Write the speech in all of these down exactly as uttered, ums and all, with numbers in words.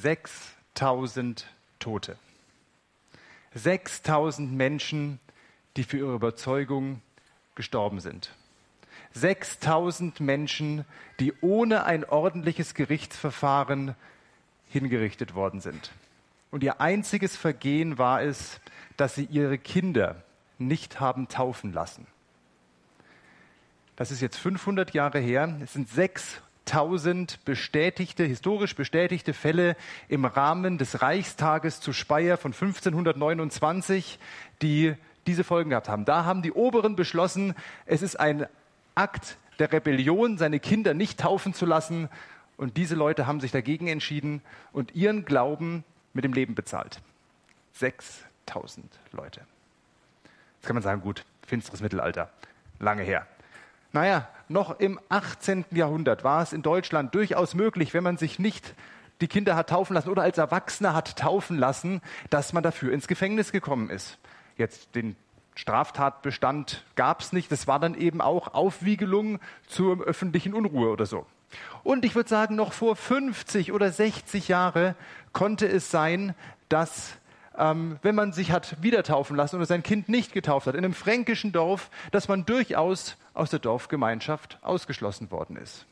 sechstausend Tote. sechstausend Menschen, die für ihre Überzeugung gestorben sind. sechstausend Menschen, die ohne ein ordentliches Gerichtsverfahren hingerichtet worden sind. Und ihr einziges Vergehen war es, dass sie ihre Kinder nicht haben taufen lassen. Das ist jetzt fünfhundert Jahre her. Es sind sechstausend bestätigte, historisch bestätigte Fälle im Rahmen des Reichstages zu Speyer von fünfzehnhundertneunundzwanzig, die diese Folgen gehabt haben. Da haben die Oberen beschlossen, es ist ein Akt der Rebellion, seine Kinder nicht taufen zu lassen. Und diese Leute haben sich dagegen entschieden und ihren Glauben mit dem Leben bezahlt. sechstausend Leute. Jetzt kann man sagen, gut, finsteres Mittelalter, lange her. Naja, noch im achtzehnten Jahrhundert war es in Deutschland durchaus möglich, wenn man sich nicht die Kinder hat taufen lassen oder als Erwachsener hat taufen lassen, dass man dafür ins Gefängnis gekommen ist. Jetzt den Straftatbestand gab es nicht. Das war dann eben auch Aufwiegelung zur öffentlichen Unruhe oder so. Und ich würde sagen, noch vor fünfzig oder sechzig Jahren konnte es sein, dass, ähm, wenn man sich hat wieder taufen lassen oder sein Kind nicht getauft hat, in einem fränkischen Dorf, dass man durchaus aus der Dorfgemeinschaft ausgeschlossen worden ist.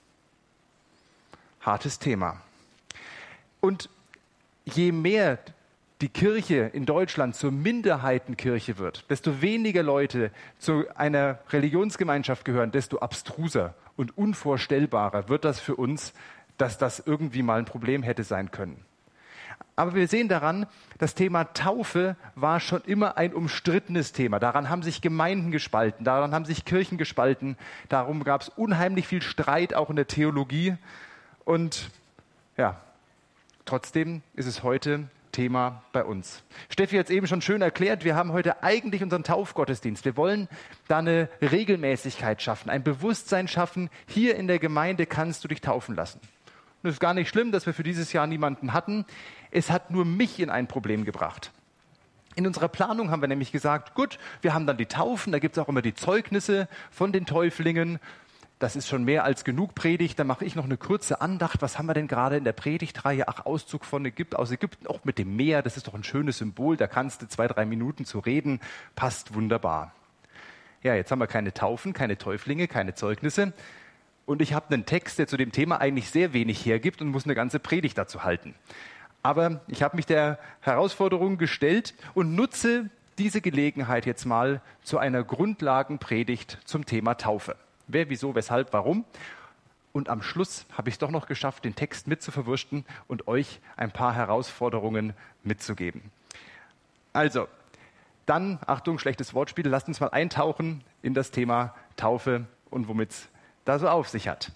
Hartes Thema. Und je mehr die Kirche in Deutschland zur Minderheitenkirche wird, desto weniger Leute zu einer Religionsgemeinschaft gehören, desto abstruser und unvorstellbarer wird das für uns, dass das irgendwie mal ein Problem hätte sein können. Aber wir sehen daran, das Thema Taufe war schon immer ein umstrittenes Thema. Daran haben sich Gemeinden gespalten, daran haben sich Kirchen gespalten, darum gab es unheimlich viel Streit auch in der Theologie. Und ja, trotzdem ist es heute Thema bei uns. Steffi hat es eben schon schön erklärt, wir haben heute eigentlich unseren Taufgottesdienst. Wir wollen da eine Regelmäßigkeit schaffen, ein Bewusstsein schaffen, hier in der Gemeinde kannst du dich taufen lassen. Und es ist gar nicht schlimm, dass wir für dieses Jahr niemanden hatten. Es hat nur mich in ein Problem gebracht. In unserer Planung haben wir nämlich gesagt, gut, wir haben dann die Taufen, da gibt es auch immer die Zeugnisse von den Täuflingen. Das ist schon mehr als genug Predigt. Dann mache ich noch eine kurze Andacht. Was haben wir denn gerade in der Predigtreihe? Ach, Auszug von Ägypten, aus Ägypten, auch mit dem Meer. Das ist doch ein schönes Symbol. Da kannst du zwei, drei Minuten zu reden. Passt wunderbar. Ja, jetzt haben wir keine Taufen, keine Täuflinge, keine Zeugnisse. Und ich habe einen Text, der zu dem Thema eigentlich sehr wenig hergibt und muss eine ganze Predigt dazu halten. Aber ich habe mich der Herausforderung gestellt und nutze diese Gelegenheit jetzt mal zu einer Grundlagenpredigt zum Thema Taufe. Wer, wieso, weshalb, warum. Und am Schluss habe ich es doch noch geschafft, den Text mitzuverwursten und euch ein paar Herausforderungen mitzugeben. Also, dann, Achtung, schlechtes Wortspiel, lasst uns mal eintauchen in das Thema Taufe und womit es da so auf sich hat.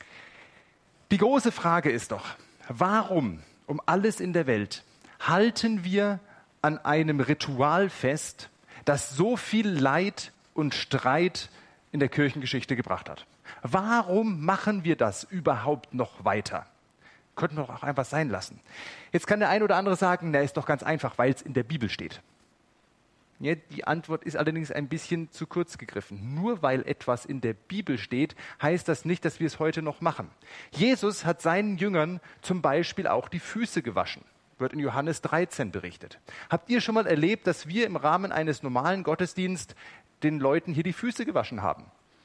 Die große Frage ist doch, warum um alles in der Welt halten wir an einem Ritual fest, das so viel Leid und Streit in der Kirchengeschichte gebracht hat? Warum machen wir das überhaupt noch weiter? Könnten wir doch auch einfach sein lassen. Jetzt kann der ein oder andere sagen, na, ist doch ganz einfach, weil es in der Bibel steht. Ja, die Antwort ist allerdings ein bisschen zu kurz gegriffen. Nur weil etwas in der Bibel steht, heißt das nicht, dass wir es heute noch machen. Jesus hat seinen Jüngern zum Beispiel auch die Füße gewaschen. Wird in Johannes dreizehn berichtet. Habt ihr schon mal erlebt, dass wir im Rahmen eines normalen Gottesdienstes den Leuten hier die Füße gewaschen haben?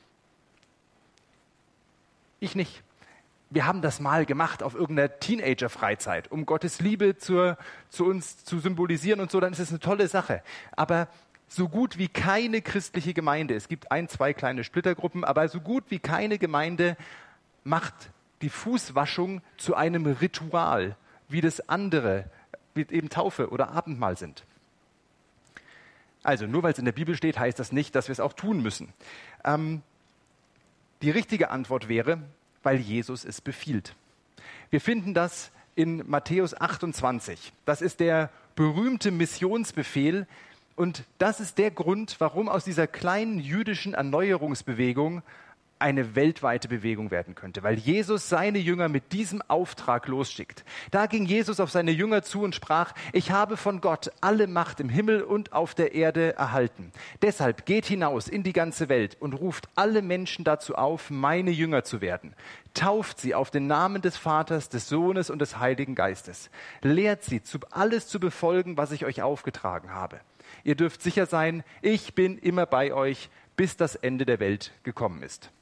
Ich nicht. Wir haben das mal gemacht auf irgendeiner Teenager-Freizeit, um Gottes Liebe zur, zu uns zu symbolisieren und so, dann ist es eine tolle Sache. Aber so gut wie keine christliche Gemeinde, es gibt ein, zwei kleine Splittergruppen, aber so gut wie keine Gemeinde macht die Fußwaschung zu einem Ritual, wie das andere, wie eben Taufe oder Abendmahl sind. Also nur weil es in der Bibel steht, heißt das nicht, dass wir es auch tun müssen. Ähm, die richtige Antwort wäre, weil Jesus es befiehlt. Wir finden das in Matthäus achtundzwanzig. Das ist der berühmte Missionsbefehl und das ist der Grund, warum aus dieser kleinen jüdischen Erneuerungsbewegung eine weltweite Bewegung werden könnte, weil Jesus seine Jünger mit diesem Auftrag losschickt. Da ging Jesus auf seine Jünger zu und sprach: Ich habe von Gott alle Macht im Himmel und auf der Erde erhalten. Deshalb geht hinaus in die ganze Welt und ruft alle Menschen dazu auf, meine Jünger zu werden. Tauft sie auf den Namen des Vaters, des Sohnes und des Heiligen Geistes. Lehrt sie, alles zu befolgen, was ich euch aufgetragen habe. Ihr dürft sicher sein, ich bin immer bei euch, bis das Ende der Welt gekommen ist.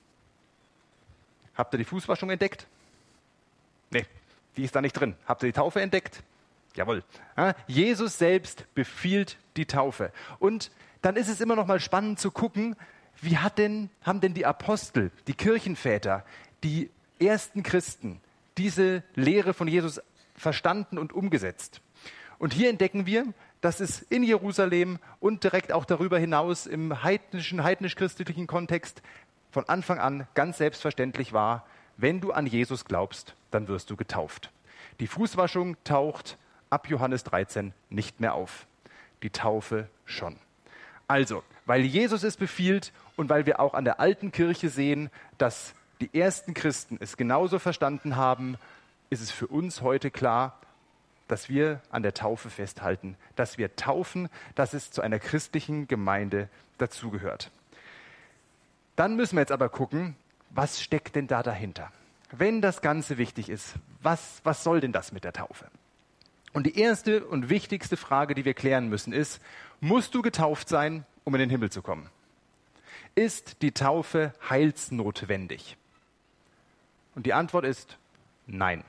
Habt ihr die Fußwaschung entdeckt? Nee, die ist da nicht drin. Habt ihr die Taufe entdeckt? Jawohl. Ja, Jesus selbst befiehlt die Taufe. Und dann ist es immer noch mal spannend zu gucken, wie hat denn, haben denn die Apostel, die Kirchenväter, die ersten Christen diese Lehre von Jesus verstanden und umgesetzt. Und hier entdecken wir, dass es in Jerusalem und direkt auch darüber hinaus im heidnischen, heidnisch-christlichen Kontext von Anfang an ganz selbstverständlich war: Wenn du an Jesus glaubst, dann wirst du getauft. Die Fußwaschung taucht ab Johannes dreizehn nicht mehr auf. Die Taufe schon. Also, weil Jesus es befiehlt und weil wir auch an der alten Kirche sehen, dass die ersten Christen es genauso verstanden haben, ist es für uns heute klar, dass wir an der Taufe festhalten, dass wir taufen, dass es zu einer christlichen Gemeinde dazugehört. Dann müssen wir jetzt aber gucken, was steckt denn da dahinter? Wenn das Ganze wichtig ist, was, was soll denn das mit der Taufe? Und die erste und wichtigste Frage, die wir klären müssen, ist: Musst du getauft sein, um in den Himmel zu kommen? Ist die Taufe heilsnotwendig? Und die Antwort ist nein.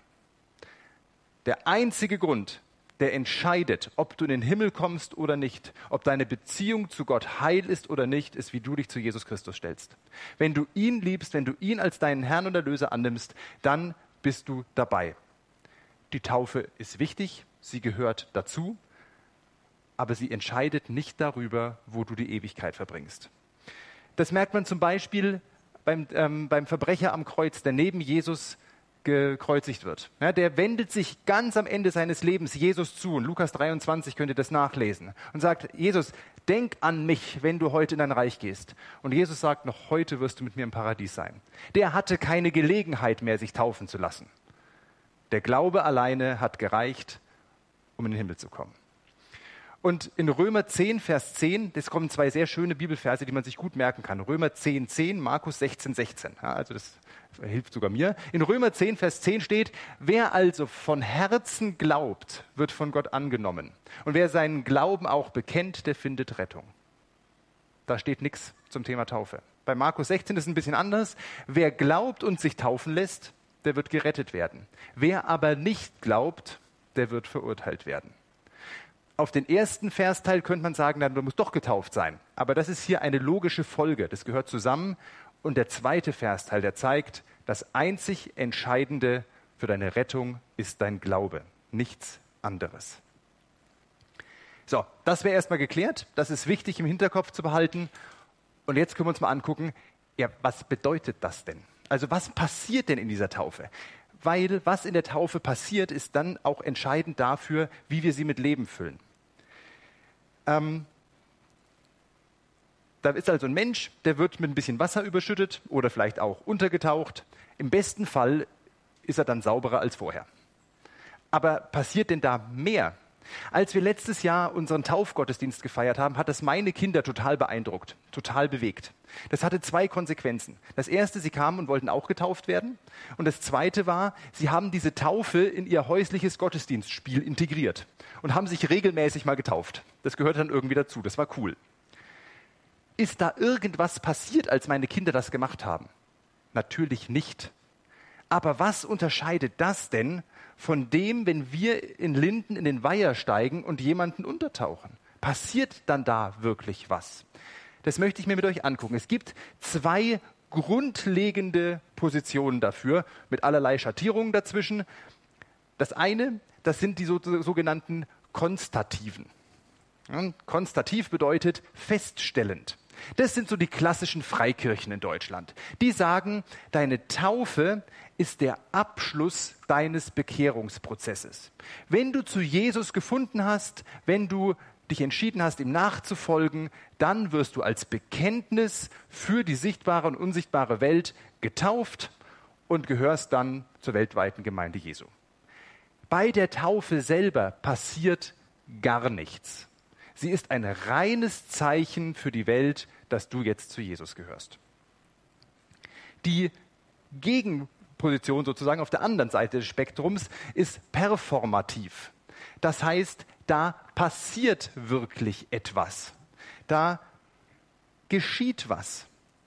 Der einzige Grund, der entscheidet, ob du in den Himmel kommst oder nicht, ob deine Beziehung zu Gott heil ist oder nicht, ist, wie du dich zu Jesus Christus stellst. Wenn du ihn liebst, wenn du ihn als deinen Herrn und Erlöser annimmst, dann bist du dabei. Die Taufe ist wichtig, sie gehört dazu, aber sie entscheidet nicht darüber, wo du die Ewigkeit verbringst. Das merkt man zum Beispiel beim, ähm, beim Verbrecher am Kreuz, der neben Jesus gekreuzigt wird. Ja, der wendet sich ganz am Ende seines Lebens Jesus zu. In Lukas dreiundzwanzig könnt ihr das nachlesen. Und sagt: Jesus, denk an mich, wenn du heute in dein Reich gehst. Und Jesus sagt: Noch heute wirst du mit mir im Paradies sein. Der hatte keine Gelegenheit mehr, sich taufen zu lassen. Der Glaube alleine hat gereicht, um in den Himmel zu kommen. Und in Römer zehn, Vers zehn, das kommen zwei sehr schöne Bibelverse, die man sich gut merken kann. Römer zehn, zehn, Markus sechzehn, sechzehn. Ja, also das hilft sogar mir. In Römer zehn, Vers zehn steht: Wer also von Herzen glaubt, wird von Gott angenommen. Und wer seinen Glauben auch bekennt, der findet Rettung. Da steht nichts zum Thema Taufe. Bei Markus sechzehn ist es ein bisschen anders. Wer glaubt und sich taufen lässt, der wird gerettet werden. Wer aber nicht glaubt, der wird verurteilt werden. Auf den ersten Versteil könnte man sagen, dann muss doch getauft sein. Aber das ist hier eine logische Folge. Das gehört zusammen. Und der zweite Versteil, der zeigt, das einzig Entscheidende für deine Rettung ist dein Glaube, nichts anderes. So, das wäre erstmal geklärt. Das ist wichtig im Hinterkopf zu behalten. Und jetzt können wir uns mal angucken, ja, was bedeutet das denn? Also was passiert denn in dieser Taufe? Weil was in der Taufe passiert, ist dann auch entscheidend dafür, wie wir sie mit Leben füllen. Ähm, da ist also ein Mensch, der wird mit ein bisschen Wasser überschüttet oder vielleicht auch untergetaucht. Im besten Fall ist er dann sauberer als vorher. Aber passiert denn da mehr? Als wir letztes Jahr unseren Taufgottesdienst gefeiert haben, hat das meine Kinder total beeindruckt, total bewegt. Das hatte zwei Konsequenzen. Das erste, sie kamen und wollten auch getauft werden. Und das zweite war, sie haben diese Taufe in ihr häusliches Gottesdienstspiel integriert und haben sich regelmäßig mal getauft. Das gehört dann irgendwie dazu, das war cool. Ist da irgendwas passiert, als meine Kinder das gemacht haben? Natürlich nicht. Aber was unterscheidet das denn von dem, wenn wir in Linden in den Weiher steigen und jemanden untertauchen? Passiert dann da wirklich was? Das möchte ich mir mit euch angucken. Es gibt zwei grundlegende Positionen dafür, mit allerlei Schattierungen dazwischen. Das eine, das sind die so, sogenannten Konstativen. Ja, konstativ bedeutet feststellend. Das sind so die klassischen Freikirchen in Deutschland. Die sagen, deine Taufe ist der Abschluss deines Bekehrungsprozesses. Wenn du zu Jesus gefunden hast, wenn du dich entschieden hast, ihm nachzufolgen, dann wirst du als Bekenntnis für die sichtbare und unsichtbare Welt getauft und gehörst dann zur weltweiten Gemeinde Jesu. Bei der Taufe selber passiert gar nichts. Sie ist ein reines Zeichen für die Welt, dass du jetzt zu Jesus gehörst. Die Gegenposition sozusagen auf der anderen Seite des Spektrums ist performativ. Das heißt, da passiert wirklich etwas. Da geschieht was.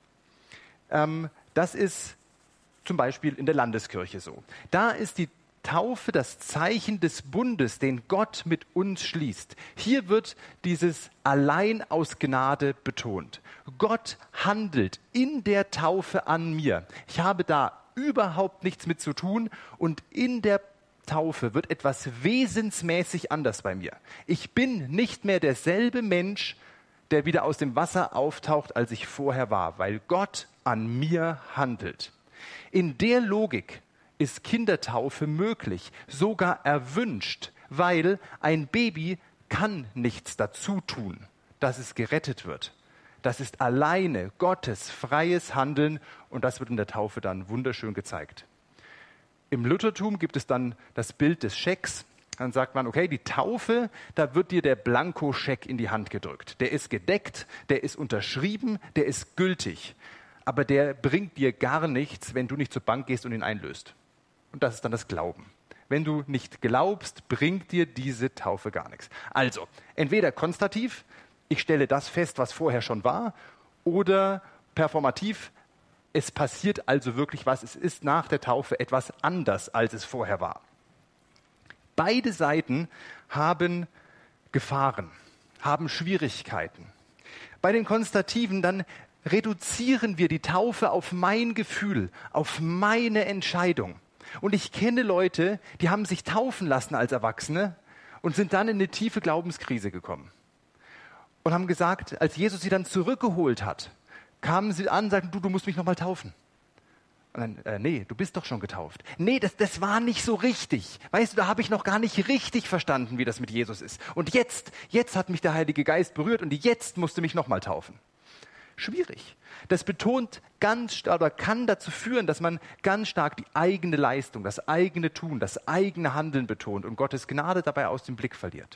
Ähm, das ist zum Beispiel in der Landeskirche so. Da ist die Taufe das Zeichen des Bundes, den Gott mit uns schließt. Hier wird dieses allein aus Gnade betont. Gott handelt in der Taufe an mir. Ich habe da überhaupt nichts mit zu tun und in der Taufe wird etwas wesensmäßig anders bei mir. Ich bin nicht mehr derselbe Mensch, der wieder aus dem Wasser auftaucht, als ich vorher war, weil Gott an mir handelt. In der Logik ist Kindertaufe möglich, sogar erwünscht, weil ein Baby kann nichts dazu tun, dass es gerettet wird. Das ist alleine Gottes freies Handeln und das wird in der Taufe dann wunderschön gezeigt. Im Luthertum gibt es dann das Bild des Schecks. Dann sagt man, okay, die Taufe, da wird dir der Blankoscheck in die Hand gedrückt. Der ist gedeckt, der ist unterschrieben, der ist gültig. Aber der bringt dir gar nichts, wenn du nicht zur Bank gehst und ihn einlöst. Und das ist dann das Glauben. Wenn du nicht glaubst, bringt dir diese Taufe gar nichts. Also, entweder konstativ, ich stelle das fest, was vorher schon war, oder performativ, es passiert also wirklich was. Es ist nach der Taufe etwas anders, als es vorher war. Beide Seiten haben Gefahren, haben Schwierigkeiten. Bei den Konstativen dann reduzieren wir die Taufe auf mein Gefühl, auf meine Entscheidung. Und ich kenne Leute, die haben sich taufen lassen als Erwachsene und sind dann in eine tiefe Glaubenskrise gekommen. Und haben gesagt, als Jesus sie dann zurückgeholt hat, kamen sie an und sagten, du, du musst mich nochmal taufen. Und dann, äh, nee, du bist doch schon getauft. Nee, das, das war nicht so richtig. Weißt du, da habe ich noch gar nicht richtig verstanden, wie das mit Jesus ist. Und jetzt, jetzt hat mich der Heilige Geist berührt und jetzt musste mich nochmal taufen. Schwierig. Das betont ganz stark oder kann dazu führen, dass man ganz stark die eigene Leistung, das eigene Tun, das eigene Handeln betont und Gottes Gnade dabei aus dem Blick verliert.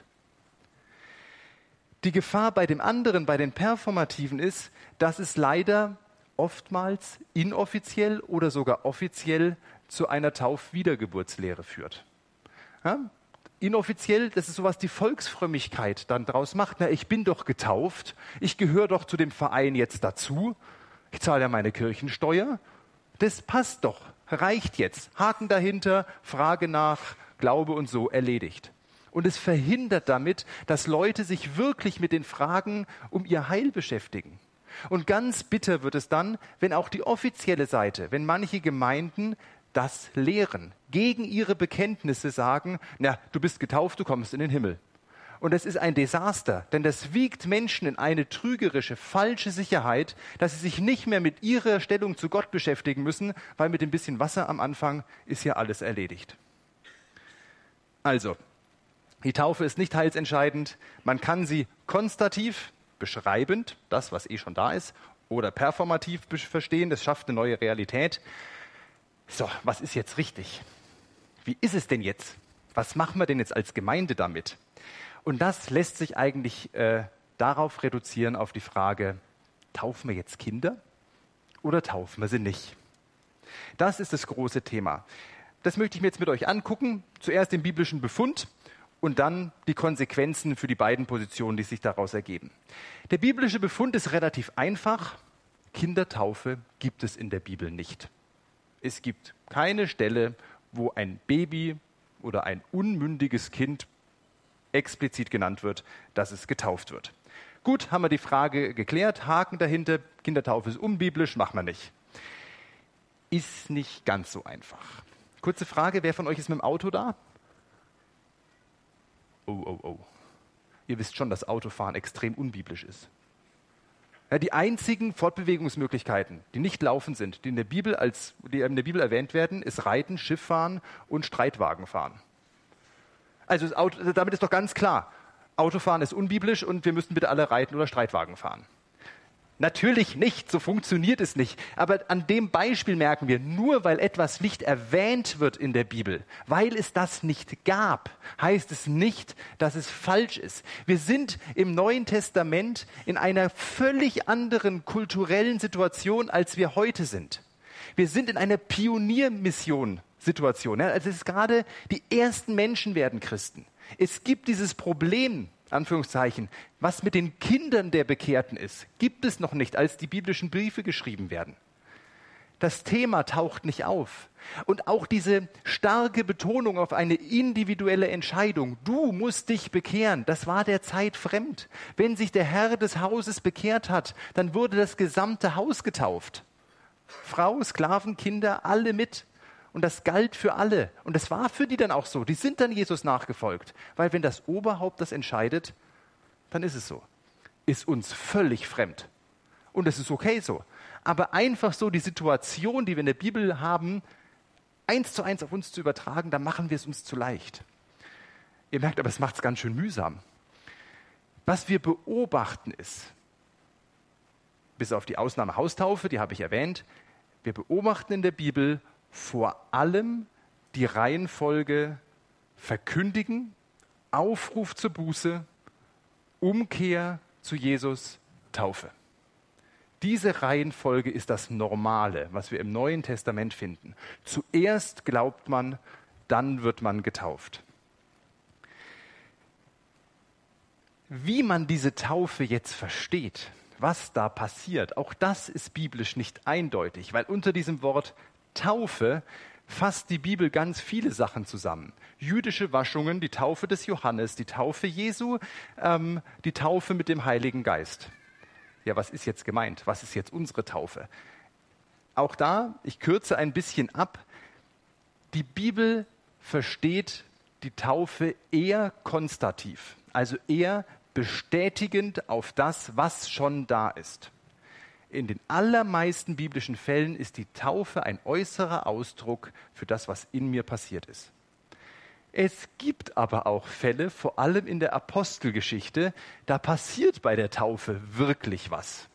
Die Gefahr bei dem anderen, bei den Performativen ist, dass es leider oftmals inoffiziell oder sogar offiziell zu einer Taufwiedergeburtslehre führt. Ja? Inoffiziell, das ist sowas, die Volksfrömmigkeit dann draus macht. Na, ich bin doch getauft, ich gehöre doch zu dem Verein jetzt dazu, ich zahle ja meine Kirchensteuer, das passt doch, reicht jetzt. Haken dahinter, Frage nach, Glaube und so, erledigt. Und es verhindert damit, dass Leute sich wirklich mit den Fragen um ihr Heil beschäftigen. Und ganz bitter wird es dann, wenn auch die offizielle Seite, wenn manche Gemeinden das lehren, gegen ihre Bekenntnisse sagen, na, du bist getauft, du kommst in den Himmel. Und es ist ein Desaster, denn das wiegt Menschen in eine trügerische, falsche Sicherheit, dass sie sich nicht mehr mit ihrer Stellung zu Gott beschäftigen müssen, weil mit dem bisschen Wasser am Anfang ist ja alles erledigt. Also, die Taufe ist nicht heilsentscheidend. Man kann sie konstativ, beschreibend, das, was eh schon da ist, oder performativ verstehen, das schafft eine neue Realität. So, was ist jetzt richtig? Wie ist es denn jetzt? Was machen wir denn jetzt als Gemeinde damit? Und das lässt sich eigentlich äh, darauf reduzieren, auf die Frage, taufen wir jetzt Kinder oder taufen wir sie nicht? Das ist das große Thema. Das möchte ich mir jetzt mit euch angucken. Zuerst den biblischen Befund und dann die Konsequenzen für die beiden Positionen, die sich daraus ergeben. Der biblische Befund ist relativ einfach. Kindertaufe gibt es in der Bibel nicht. Es gibt keine Stelle, wo ein Baby oder ein unmündiges Kind explizit genannt wird, dass es getauft wird. Gut, haben wir die Frage geklärt, Haken dahinter, Kindertaufe ist unbiblisch, machen wir nicht. Ist nicht ganz so einfach. Kurze Frage, wer von euch ist mit dem Auto da? Oh, oh, oh. Ihr wisst schon, dass Autofahren extrem unbiblisch ist. Ja, die einzigen Fortbewegungsmöglichkeiten, die nicht laufen sind, die in der Bibel als, die in der Bibel erwähnt werden, ist Reiten, Schifffahren und Streitwagenfahren. Also das Auto, damit ist doch ganz klar, Autofahren ist unbiblisch und wir müssten bitte alle reiten oder Streitwagen fahren. Natürlich nicht, so funktioniert es nicht. Aber an dem Beispiel merken wir, nur weil etwas nicht erwähnt wird in der Bibel, weil es das nicht gab, heißt es nicht, dass es falsch ist. Wir sind im Neuen Testament in einer völlig anderen kulturellen Situation, als wir heute sind. Wir sind in einer Pioniermission-Situation. Also es ist gerade, die ersten Menschen werden Christen. Es gibt dieses Problem, Anführungszeichen, was mit den Kindern der Bekehrten ist, gibt es noch nicht, als die biblischen Briefe geschrieben werden. Das Thema taucht nicht auf. Und auch diese starke Betonung auf eine individuelle Entscheidung, du musst dich bekehren, das war der Zeit fremd. Wenn sich der Herr des Hauses bekehrt hat, dann wurde das gesamte Haus getauft. Frau, Sklaven, Kinder, alle mit. Und das galt für alle. Und das war für die dann auch so. Die sind dann Jesus nachgefolgt. Weil wenn das Oberhaupt das entscheidet, dann ist es so. Ist uns völlig fremd. Und es ist okay so. Aber einfach so die Situation, die wir in der Bibel haben, eins zu eins auf uns zu übertragen, da machen wir es uns zu leicht. Ihr merkt aber, es macht es ganz schön mühsam. Was wir beobachten ist, bis auf die Ausnahme Haustaufe, die habe ich erwähnt, wir beobachten in der Bibel vor allem die Reihenfolge verkündigen, Aufruf zur Buße, Umkehr zu Jesus, Taufe. Diese Reihenfolge ist das Normale, was wir im Neuen Testament finden. Zuerst glaubt man, dann wird man getauft. Wie man diese Taufe jetzt versteht, was da passiert, auch das ist biblisch nicht eindeutig, weil unter diesem Wort Taufe fasst die Bibel ganz viele Sachen zusammen. Jüdische Waschungen, die Taufe des Johannes, die Taufe Jesu, ähm, die Taufe mit dem Heiligen Geist. Ja, was ist jetzt gemeint? Was ist jetzt unsere Taufe? Auch da, ich kürze ein bisschen ab, die Bibel versteht die Taufe eher konstativ, also eher bestätigend auf das, was schon da ist. In den allermeisten biblischen Fällen ist die Taufe ein äußerer Ausdruck für das, was in mir passiert ist. Es gibt aber auch Fälle, vor allem in der Apostelgeschichte, da passiert bei der Taufe wirklich was.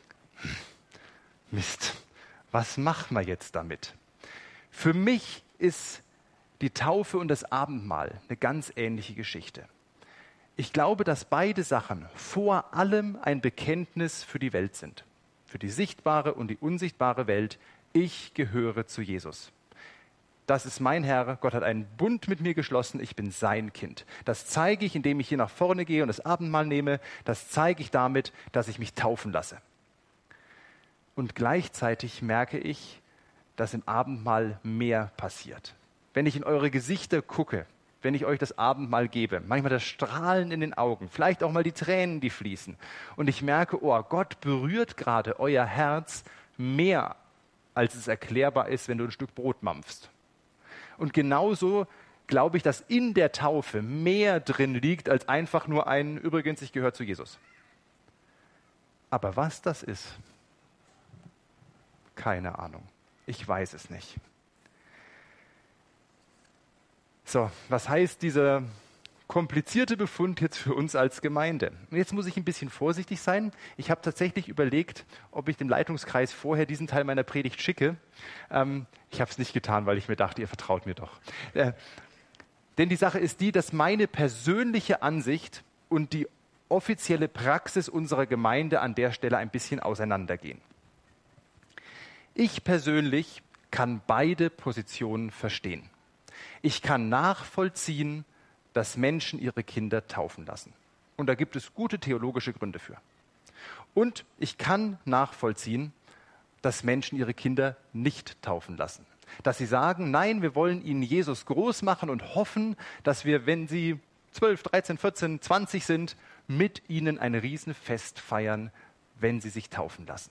Mist, was machen wir jetzt damit? Für mich ist die Taufe und das Abendmahl eine ganz ähnliche Geschichte. Ich glaube, dass beide Sachen vor allem ein Bekenntnis für die Welt sind. Für die sichtbare und die unsichtbare Welt. Ich gehöre zu Jesus. Das ist mein Herr. Gott hat einen Bund mit mir geschlossen. Ich bin sein Kind. Das zeige ich, indem ich hier nach vorne gehe und das Abendmahl nehme. Das zeige ich damit, dass ich mich taufen lasse. Und gleichzeitig merke ich, dass im Abendmahl mehr passiert. Wenn ich in eure Gesichter gucke, wenn ich euch das Abendmahl gebe, manchmal das Strahlen in den Augen, vielleicht auch mal die Tränen, die fließen. Und ich merke, oh, Gott berührt gerade euer Herz mehr, als es erklärbar ist, wenn du ein Stück Brot mampfst. Und genauso glaube ich, dass in der Taufe mehr drin liegt, als einfach nur ein, übrigens, ich gehöre zu Jesus. Aber was das ist, keine Ahnung. Ich weiß es nicht. So, was heißt dieser komplizierte Befund jetzt für uns als Gemeinde? Und jetzt muss ich ein bisschen vorsichtig sein. Ich habe tatsächlich überlegt, ob ich dem Leitungskreis vorher diesen Teil meiner Predigt schicke. Ähm, ich habe es nicht getan, weil ich mir dachte, ihr vertraut mir doch. Äh, denn die Sache ist die, dass meine persönliche Ansicht und die offizielle Praxis unserer Gemeinde an der Stelle ein bisschen auseinandergehen. Ich persönlich kann beide Positionen verstehen. Ich kann nachvollziehen, dass Menschen ihre Kinder taufen lassen. Und da gibt es gute theologische Gründe für. Und ich kann nachvollziehen, dass Menschen ihre Kinder nicht taufen lassen. Dass sie sagen, nein, wir wollen ihnen Jesus groß machen und hoffen, dass wir, wenn sie zwölf, dreizehn, vierzehn, zwanzig sind, mit ihnen ein Riesenfest feiern, wenn sie sich taufen lassen.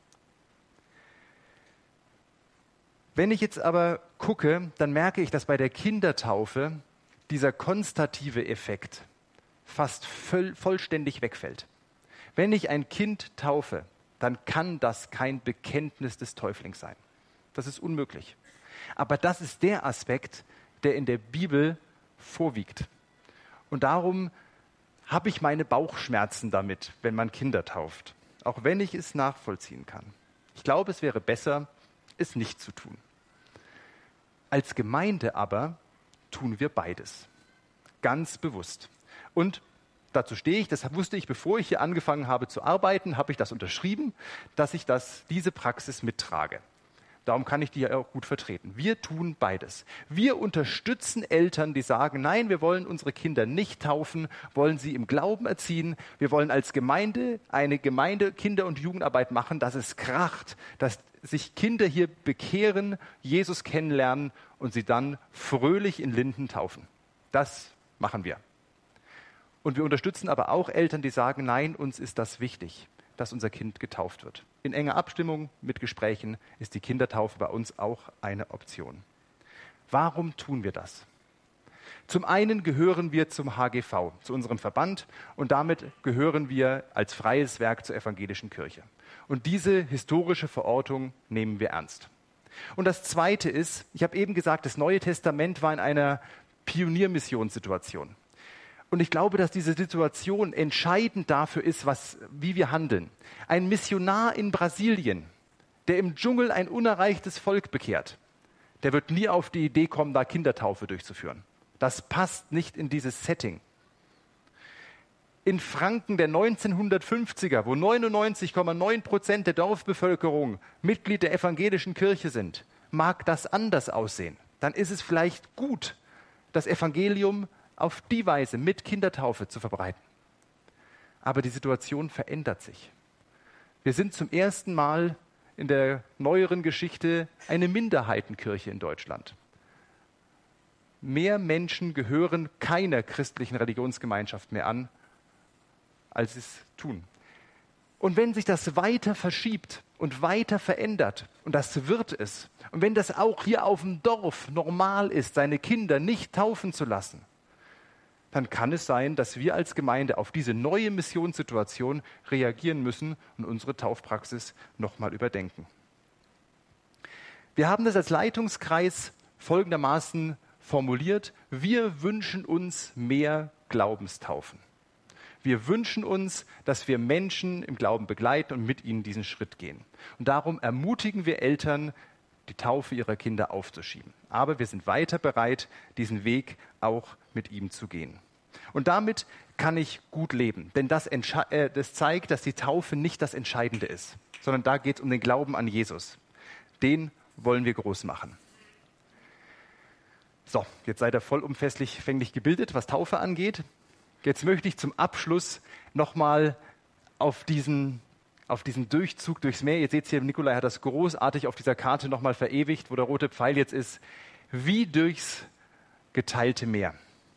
Wenn ich jetzt aber gucke, dann merke ich, dass bei der Kindertaufe dieser konstative Effekt fast voll, vollständig wegfällt. Wenn ich ein Kind taufe, dann kann das kein Bekenntnis des Täuflings sein. Das ist unmöglich. Aber das ist der Aspekt, der in der Bibel vorwiegt. Und darum habe ich meine Bauchschmerzen damit, wenn man Kinder tauft, auch wenn ich es nachvollziehen kann. Ich glaube, es wäre besser, es nicht zu tun. Als Gemeinde aber tun wir beides. Ganz bewusst. Und dazu stehe ich, das wusste ich, bevor ich hier angefangen habe zu arbeiten, habe ich das unterschrieben, dass ich das, diese Praxis mittrage. Darum kann ich die ja auch gut vertreten. Wir tun beides. Wir unterstützen Eltern, die sagen, nein, wir wollen unsere Kinder nicht taufen, wollen sie im Glauben erziehen. Wir wollen als Gemeinde eine Gemeinde Kinder- und Jugendarbeit machen, dass es kracht, dass sich Kinder hier bekehren, Jesus kennenlernen und sie dann fröhlich in Linden taufen. Das machen wir. Und wir unterstützen aber auch Eltern, die sagen, nein, uns ist das wichtig, dass unser Kind getauft wird. In enger Abstimmung mit Gesprächen ist die Kindertaufe bei uns auch eine Option. Warum tun wir das? Zum einen gehören wir zum H G V, zu unserem Verband, und damit gehören wir als freies Werk zur evangelischen Kirche. Und diese historische Verortung nehmen wir ernst. Und das Zweite ist, ich habe eben gesagt, das Neue Testament war in einer Pioniermissionssituation. Und ich glaube, dass diese Situation entscheidend dafür ist, was, wie wir handeln. Ein Missionar in Brasilien, der im Dschungel ein unerreichtes Volk bekehrt, der wird nie auf die Idee kommen, da Kindertaufe durchzuführen. Das passt nicht in dieses Setting. In Franken der neunzehnhundertfünfziger, wo neunundneunzig Komma neun Prozent der Dorfbevölkerung Mitglied der evangelischen Kirche sind, mag das anders aussehen. Dann ist es vielleicht gut, das Evangelium auf die Weise mit Kindertaufe zu verbreiten. Aber die Situation verändert sich. Wir sind zum ersten Mal in der neueren Geschichte eine Minderheitenkirche in Deutschland. Mehr Menschen gehören keiner christlichen Religionsgemeinschaft mehr an, als sie es tun. Und wenn sich das weiter verschiebt und weiter verändert, und das wird es, und wenn das auch hier auf dem Dorf normal ist, seine Kinder nicht taufen zu lassen, dann kann es sein, dass wir als Gemeinde auf diese neue Missionssituation reagieren müssen und unsere Taufpraxis nochmal überdenken. Wir haben das als Leitungskreis folgendermaßen formuliert: Wir wünschen uns mehr Glaubenstaufen. Wir wünschen uns, dass wir Menschen im Glauben begleiten und mit ihnen diesen Schritt gehen. Und darum ermutigen wir Eltern, die Taufe ihrer Kinder aufzuschieben. Aber wir sind weiter bereit, diesen Weg auch mit ihm zu gehen. Und damit kann ich gut leben, denn das, äh, das zeigt, dass die Taufe nicht das Entscheidende ist, sondern da geht es um den Glauben an Jesus. Den wollen wir groß machen. So, jetzt seid ihr vollumfänglich gebildet, was Taufe angeht. Jetzt möchte ich zum Abschluss nochmal auf diesen auf diesen Durchzug durchs Meer, ihr seht hier, Nikolai hat das großartig auf dieser Karte nochmal verewigt, wo der rote Pfeil jetzt ist, wie durchs geteilte Meer.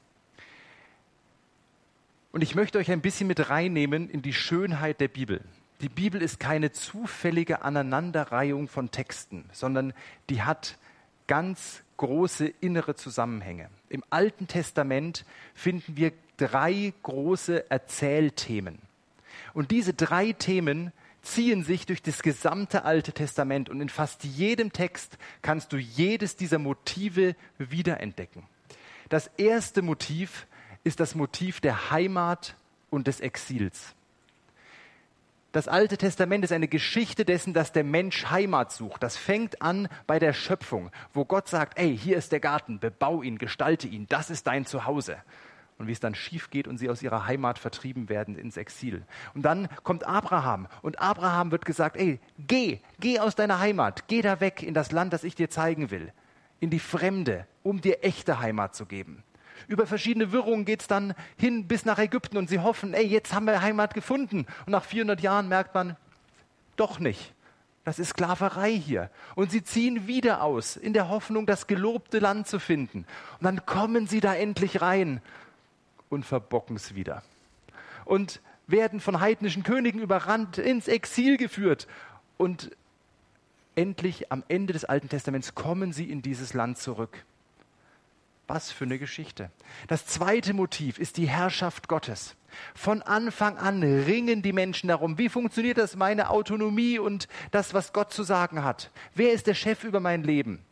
Und ich möchte euch ein bisschen mit reinnehmen in die Schönheit der Bibel. Die Bibel ist keine zufällige Aneinanderreihung von Texten, sondern die hat ganz große innere Zusammenhänge. Im Alten Testament finden wir drei große Erzählthemen. Und diese drei Themen ziehen sich durch das gesamte Alte Testament. Und in fast jedem Text kannst du jedes dieser Motive wiederentdecken. Das erste Motiv ist das Motiv der Heimat und des Exils. Das Alte Testament ist eine Geschichte dessen, dass der Mensch Heimat sucht. Das fängt an bei der Schöpfung, wo Gott sagt, ey, hier ist der Garten, bebau ihn, gestalte ihn, das ist dein Zuhause. Und wie es dann schief geht und sie aus ihrer Heimat vertrieben werden ins Exil. Und dann kommt Abraham und Abraham wird gesagt, ey, geh, geh aus deiner Heimat, geh da weg in das Land, das ich dir zeigen will, in die Fremde, um dir echte Heimat zu geben. Über verschiedene Wirrungen geht es dann hin bis nach Ägypten und sie hoffen, ey, jetzt haben wir Heimat gefunden. Und nach vierhundert Jahren merkt man, doch nicht. Das ist Sklaverei hier. Und sie ziehen wieder aus, in der Hoffnung, das gelobte Land zu finden. Und dann kommen sie da endlich rein und verbocken es wieder. Und werden von heidnischen Königen überrannt, ins Exil geführt. Und endlich am Ende des Alten Testaments kommen sie in dieses Land zurück. Was für eine Geschichte. Das zweite Motiv ist die Herrschaft Gottes. Von Anfang an ringen die Menschen darum, wie funktioniert das, meine Autonomie und das, was Gott zu sagen hat. Wer ist der Chef über mein Leben?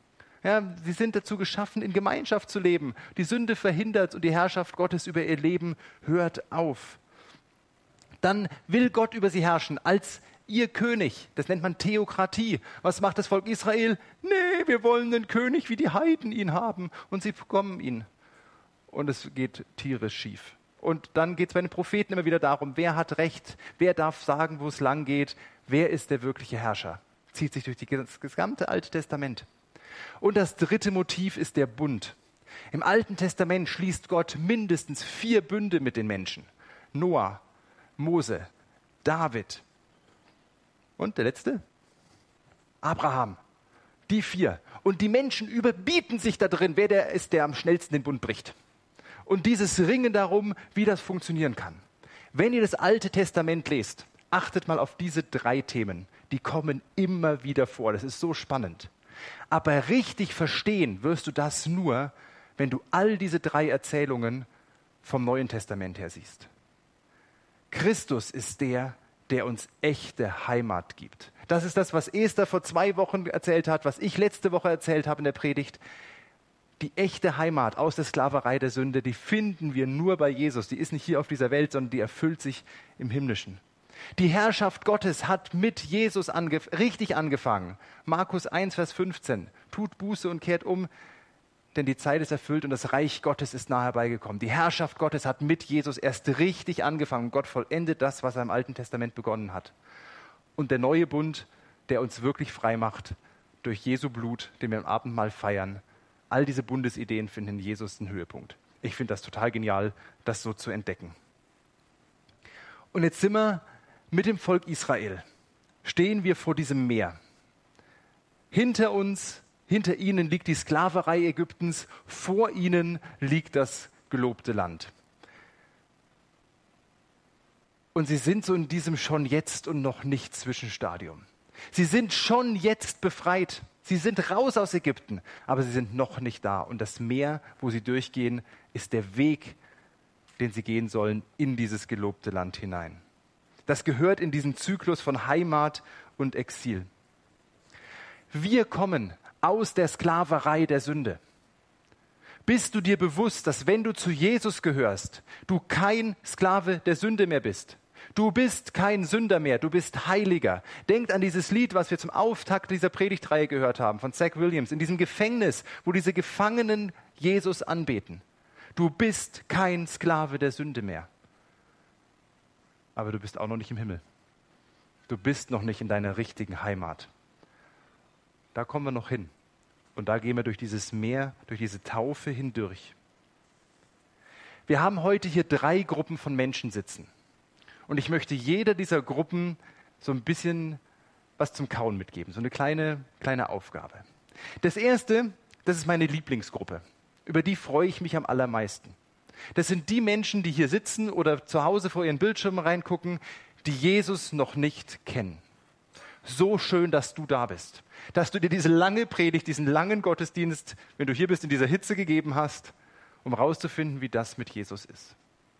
Ja, sie sind dazu geschaffen, in Gemeinschaft zu leben. Die Sünde verhindert und die Herrschaft Gottes über ihr Leben hört auf. Dann will Gott über sie herrschen als ihr König. Das nennt man Theokratie. Was macht das Volk Israel? Nee, wir wollen einen König, wie die Heiden ihn haben. Und sie bekommen ihn. Und es geht tierisch schief. Und dann geht es bei den Propheten immer wieder darum, wer hat Recht, wer darf sagen, wo es lang geht, wer ist der wirkliche Herrscher. Zieht sich durch die, das gesamte Alte Testament. Und das dritte Motiv ist der Bund. Im Alten Testament schließt Gott mindestens vier Bünde mit den Menschen. Noah, Mose, David und der letzte? Abraham. Die vier. Und die Menschen überbieten sich da drin, wer der ist, der am schnellsten den Bund bricht. Und dieses Ringen darum, wie das funktionieren kann. Wenn ihr das Alte Testament lest, achtet mal auf diese drei Themen. Die kommen immer wieder vor. Das ist so spannend. Aber richtig verstehen wirst du das nur, wenn du all diese drei Erzählungen vom Neuen Testament her siehst. Christus ist der, der uns echte Heimat gibt. Das ist das, was Esther vor zwei Wochen erzählt hat, was ich letzte Woche erzählt habe in der Predigt. Die echte Heimat aus der Sklaverei der Sünde, die finden wir nur bei Jesus. Die ist nicht hier auf dieser Welt, sondern die erfüllt sich im Himmlischen. Die Herrschaft Gottes hat mit Jesus angef- richtig angefangen. Markus eins, Vers fünfzehn. Tut Buße und kehrt um, denn die Zeit ist erfüllt und das Reich Gottes ist nahe herbeigekommen. Die Herrschaft Gottes hat mit Jesus erst richtig angefangen. Gott vollendet das, was er im Alten Testament begonnen hat. Und der neue Bund, der uns wirklich frei macht, durch Jesu Blut, den wir im Abendmahl feiern, all diese Bundesideen finden in Jesus den Höhepunkt. Ich finde das total genial, das so zu entdecken. Und jetzt sind wir mit dem Volk Israel. Stehen wir vor diesem Meer. Hinter uns, hinter ihnen liegt die Sklaverei Ägyptens, vor ihnen liegt das gelobte Land. Und sie sind so in diesem schon jetzt und noch nicht Zwischenstadium. Sie sind schon jetzt befreit. Sie sind raus aus Ägypten, aber sie sind noch nicht da. Und das Meer, wo sie durchgehen, ist der Weg, den sie gehen sollen in dieses gelobte Land hinein. Das gehört in diesen Zyklus von Heimat und Exil. Wir kommen aus der Sklaverei der Sünde. Bist du dir bewusst, dass wenn du zu Jesus gehörst, du kein Sklave der Sünde mehr bist? Du bist kein Sünder mehr, du bist Heiliger. Denkt an dieses Lied, was wir zum Auftakt dieser Predigtreihe gehört haben, von Zach Williams, in diesem Gefängnis, wo diese Gefangenen Jesus anbeten. Du bist kein Sklave der Sünde mehr. Aber du bist auch noch nicht im Himmel. Du bist noch nicht in deiner richtigen Heimat. Da kommen wir noch hin. Und da gehen wir durch dieses Meer, durch diese Taufe hindurch. Wir haben heute hier drei Gruppen von Menschen sitzen. Und ich möchte jeder dieser Gruppen so ein bisschen was zum Kauen mitgeben. So eine kleine, kleine Aufgabe. Das erste, das ist meine Lieblingsgruppe. Über die freue ich mich am allermeisten. Das sind die Menschen, die hier sitzen oder zu Hause vor ihren Bildschirmen reingucken, die Jesus noch nicht kennen. So schön, dass du da bist. Dass du dir diese lange Predigt, diesen langen Gottesdienst, wenn du hier bist, in dieser Hitze gegeben hast, um rauszufinden, wie das mit Jesus ist.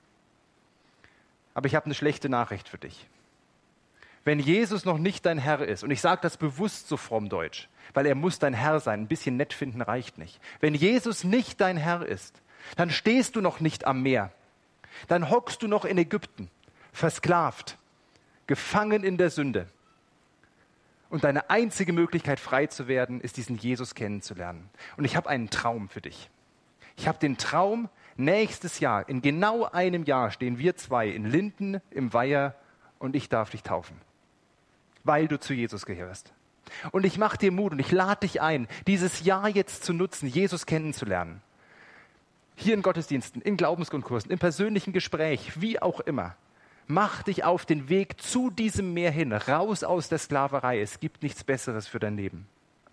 Aber ich habe eine schlechte Nachricht für dich. Wenn Jesus noch nicht dein Herr ist, und ich sage das bewusst so fromm deutsch, weil er muss dein Herr sein, ein bisschen nett finden reicht nicht. Wenn Jesus nicht dein Herr ist, dann stehst du noch nicht am Meer. Dann hockst du noch in Ägypten, versklavt, gefangen in der Sünde. Und deine einzige Möglichkeit, frei zu werden, ist, diesen Jesus kennenzulernen. Und ich habe einen Traum für dich. Ich habe den Traum, nächstes Jahr, in genau einem Jahr, stehen wir zwei in Linden im Weiher und ich darf dich taufen, weil du zu Jesus gehörst. Und ich mache dir Mut und ich lade dich ein, dieses Jahr jetzt zu nutzen, Jesus kennenzulernen. Hier in Gottesdiensten, in Glaubensgrundkursen, im persönlichen Gespräch, wie auch immer. Mach dich auf den Weg zu diesem Meer hin, raus aus der Sklaverei. Es gibt nichts Besseres für dein Leben.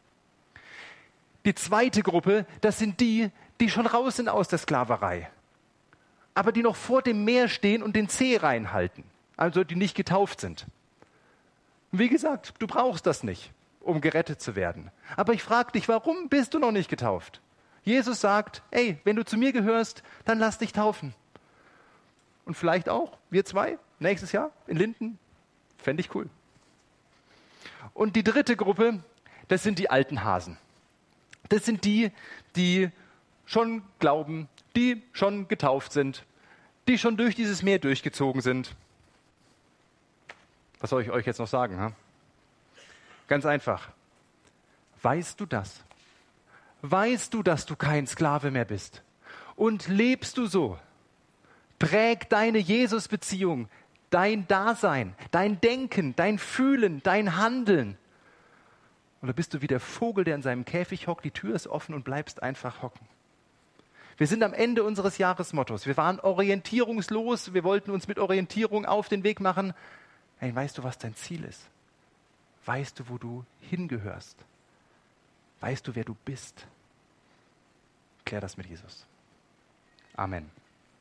Die zweite Gruppe, das sind die, die schon raus sind aus der Sklaverei, aber die noch vor dem Meer stehen und den Zeh reinhalten, also die nicht getauft sind. Wie gesagt, du brauchst das nicht, um gerettet zu werden. Aber ich frage dich, warum bist du noch nicht getauft? Jesus sagt, ey, wenn du zu mir gehörst, dann lass dich taufen. Und vielleicht auch, wir zwei, nächstes Jahr in Linden, fände ich cool. Und die dritte Gruppe, das sind die alten Hasen. Das sind die, die schon glauben, die schon getauft sind, die schon durch dieses Meer durchgezogen sind. Was soll ich euch jetzt noch sagen? Ha? Ganz einfach. Weißt du das? Weißt du, dass du kein Sklave mehr bist? Und lebst du so? Prägt deine Jesus-Beziehung dein Dasein, dein Denken, dein Fühlen, dein Handeln? Oder bist du wie der Vogel, der in seinem Käfig hockt, die Tür ist offen und bleibst einfach hocken? Wir sind am Ende unseres Jahresmottos. Wir waren orientierungslos, wir wollten uns mit Orientierung auf den Weg machen. Hey, weißt du, was dein Ziel ist? Weißt du, wo du hingehörst? Weißt du, wer du bist? Klär das mit Jesus. Amen.